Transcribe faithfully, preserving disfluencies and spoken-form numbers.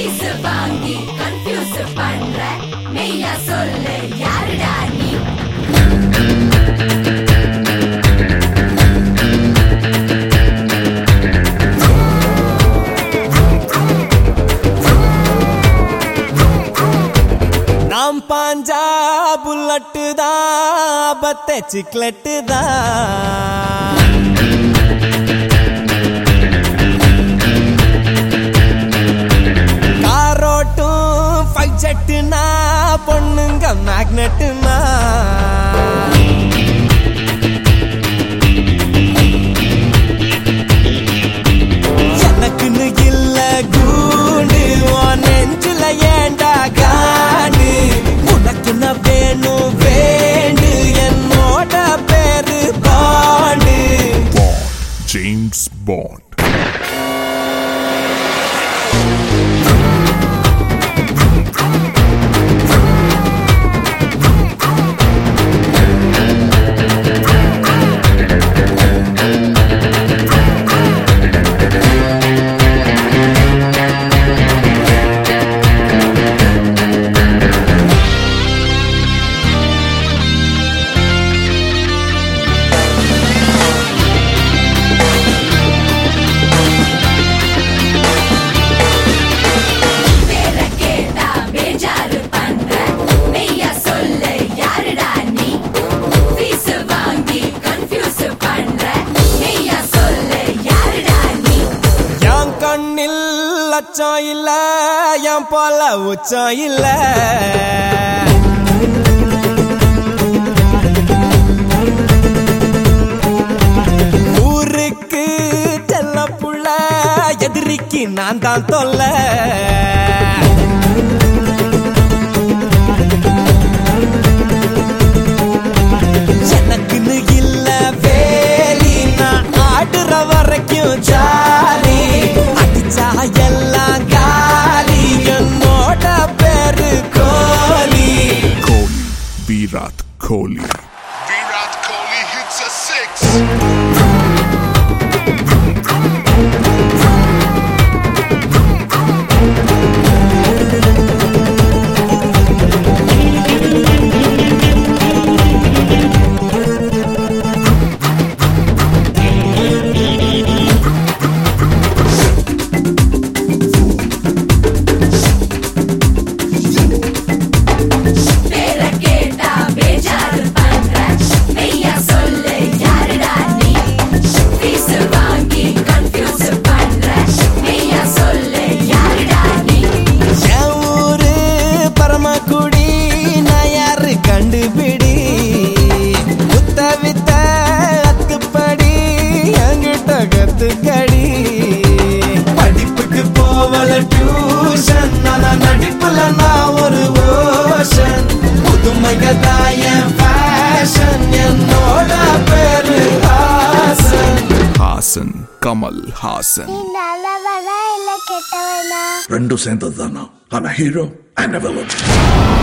Piece வாங்கி confuse பண்ற மெய்யா சொல்லு யாருடா நீ? நாம் பாஞ்சா புல்லட்டு தான் பத்த சிக்லெட்டு தான். காரோட்டும் ஃபைவ் ஜெட்டுனா பொண்ணுங்க மேக்னெட்டுனா. எனக்குன்னு இல்ல கூண்டு நெஞ்சுல ஏண்டா காண்டு. உனக்குன்ன வேணும் வேண்டு என்னோட பேரு பாண்டு. James Bond. லட்சம் இல்ல என் போல உச்சம் இல்ல. ஊருக்கு செல்ல புள்ள எதிரிக்கு நான் தான் தொல்ல. எனக்குன்னு இல்ல வேலி நான் ஆடுற வரைக்கும் ஜாலி. அடிச்சா எல்லாம் காலி என்னோட பேரு கோலி. Kohli, Virat Kohli. Virat Kohli hits a six. கண்டுபிடி முத்த வித்த அத்துப்படி என்கிட்ட கத்துக்கடி. படிப்புக்கு போவல டியூஷன் ஆனா நடிப்புல நான் ஒரு ஓஷன். புதுமைகதான் என் ஃபேஷன் என்னோட பேரு ஹாசன். Hasan, Kamal Hasan. நீ நல்லவனா இல்ல கெட்டவனா? ரெண்டும் சேர்ந்தது தானா? I'm a hero and a villain.